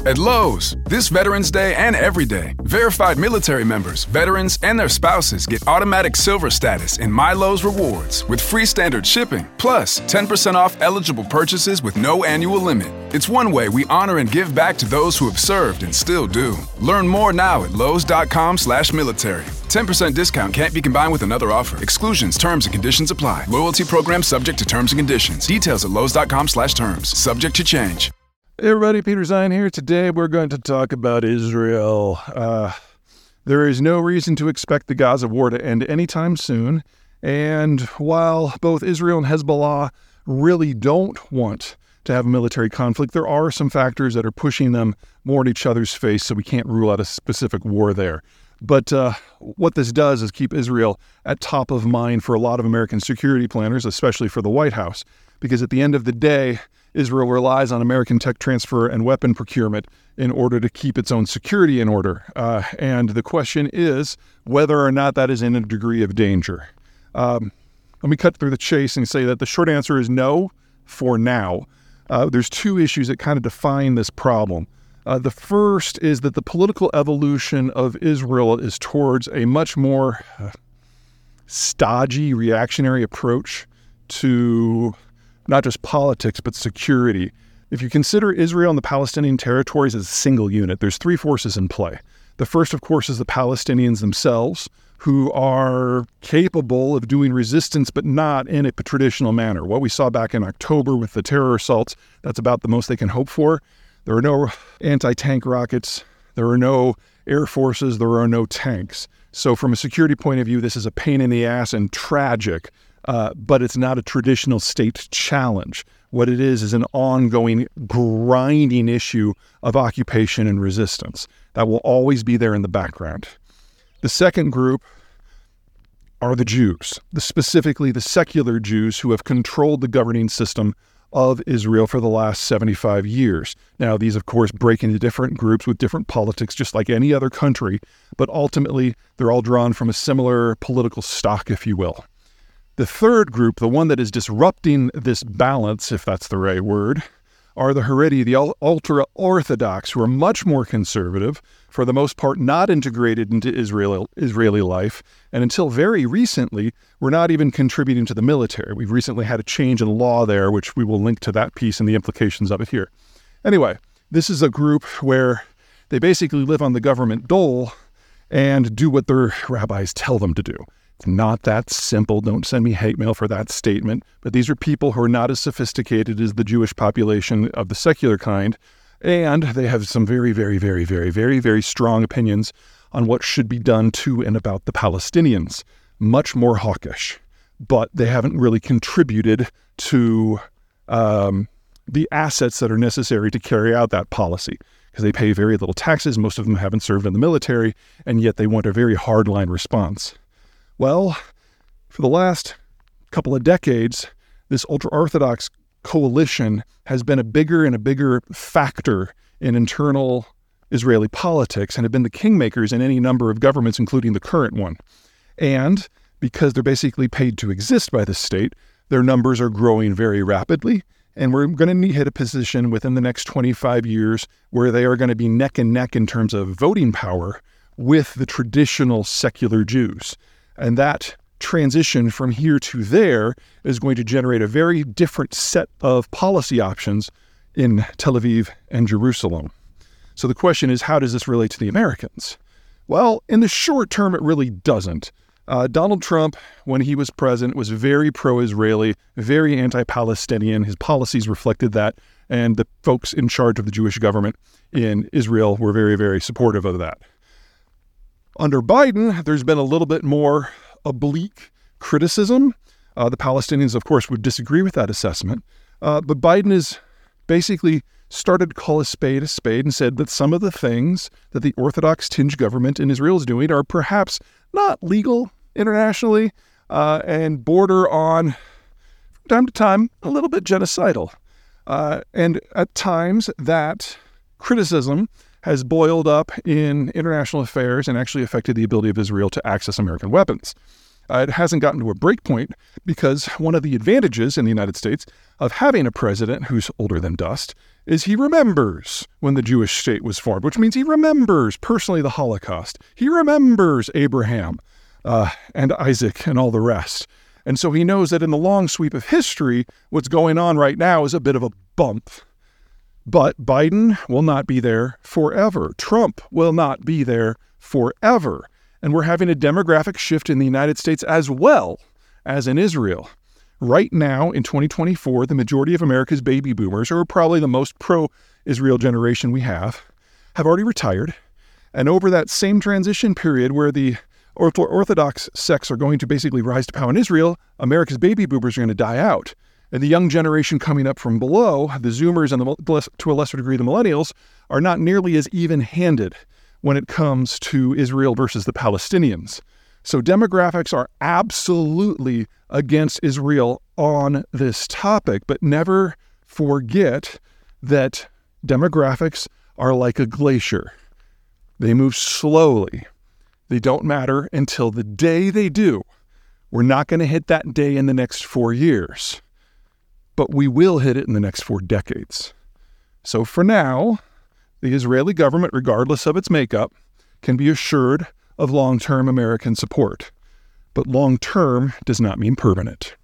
At Lowe's, this Veterans Day and every day, verified military members, veterans, and their spouses get automatic silver status in My Lowe's Rewards with free standard shipping, plus 10% off eligible purchases with no annual limit. It's one way we honor and give back to those who have served and still do. Learn more now at lowes.com/military. 10% discount can't be combined with another offer. Exclusions, terms, and conditions apply. Loyalty program subject to terms and conditions. Details at lowes.com/terms. Subject to change. Hey everybody, Peter Zion here. Today we're going to talk about Israel. There is no reason to expect the Gaza war to end anytime soon. And while both Israel and Hezbollah really don't want to have a military conflict, there are some factors that are pushing them more in each other's face, so we can't rule out a specific war there. But what this does is keep Israel at top of mind for a lot of American security planners, especially for the White House, because at the end of the day, Israel relies on American tech transfer and weapon procurement in order to keep its own security in order. And the question is whether or not that is in a degree of danger. Let me cut through the chase and say that the short answer is no for now. There's two issues that kind of define this problem. The first is that the political evolution of Israel is towards a much more stodgy, reactionary approach to not just politics, but security. If you consider Israel and the Palestinian territories as a single unit, there's three forces in play. The first, of course, is the Palestinians themselves, who are capable of doing resistance, but not in a traditional manner. What we saw back in October with the terror assaults, that's about the most they can hope for. There are no anti-tank rockets. There are no air forces. There are no tanks. So from a security point of view, this is a pain in the ass and tragic. But it's not a traditional state challenge. What it is an ongoing grinding issue of occupation and resistance that will always be there in the background. The second group are the Jews, specifically the secular Jews who have controlled the governing system of Israel for the last 75 years. Now, these, of course, break into different groups with different politics, just like any other country, but ultimately they're all drawn from a similar political stock, if you will. The third group, the one that is disrupting this balance, if that's the right word, are the Haredi, the ultra-Orthodox, who are much more conservative, for the most part not integrated into Israeli life, and until very recently, were not even contributing to the military. We've recently had a change in law there, which we will link to that piece and the implications of it here. Anyway, this is a group where they basically live on the government dole and do what their rabbis tell them to do. It's not that simple. Don't send me hate mail for that statement. But these are people who are not as sophisticated as the Jewish population of the secular kind. And they have some very, very, very, very, very, very strong opinions on what should be done to and about the Palestinians. Much more hawkish. But they haven't really contributed to the assets that are necessary to carry out that policy. Because they pay very little taxes. Most of them haven't served in the military. And yet they want a very hardline response. Well, for the last couple of decades, this ultra-Orthodox coalition has been a bigger and a bigger factor in internal Israeli politics and have been the kingmakers in any number of governments, including the current one. And because they're basically paid to exist by the state, their numbers are growing very rapidly. And we're going to hit a position within the next 25 years where they are going to be neck and neck in terms of voting power with the traditional secular Jews. And that transition from here to there is going to generate a very different set of policy options in Tel Aviv and Jerusalem. So the question is, how does this relate to the Americans? Well, in the short term, it really doesn't. Donald Trump, when he was president, was very pro-Israeli, very anti-Palestinian. His policies reflected that, and the folks in charge of the Jewish government in Israel were very, very supportive of that. Under Biden, there's been a little bit more oblique criticism. The Palestinians, of course, would disagree with that assessment. But Biden has basically started to call a spade and said that some of the things that the Orthodox tinge government in Israel is doing are perhaps not legal internationally and border on, from time to time, a little bit genocidal. And at times that criticism has boiled up in international affairs and actually affected the ability of Israel to access American weapons. It hasn't gotten to a break point because one of the advantages in the United States of having a president who's older than dust is he remembers when the Jewish state was formed, which means he remembers personally the Holocaust. He remembers Abraham and Isaac and all the rest. And so he knows that in the long sweep of history, what's going on right now is a bit of a bump. But Biden will not be there forever. Trump will not be there forever. And we're having a demographic shift in the United States as well as in Israel. Right now, in 2024, the majority of America's baby boomers, who are probably the most pro-Israel generation we have already retired. And over that same transition period where the Orthodox sects are going to basically rise to power in Israel, America's baby boomers are going to die out. And the young generation coming up from below, the Zoomers and to a lesser degree the Millennials, are not nearly as even-handed when it comes to Israel versus the Palestinians. So demographics are absolutely against Israel on this topic, but never forget that demographics are like a glacier. They move slowly. They don't matter until the day they do. We're not going to hit that day in the next 4 years, but we will hit it in the next 4 decades. So for now, the Israeli government, regardless of its makeup, can be assured of long-term American support. But long-term does not mean permanent.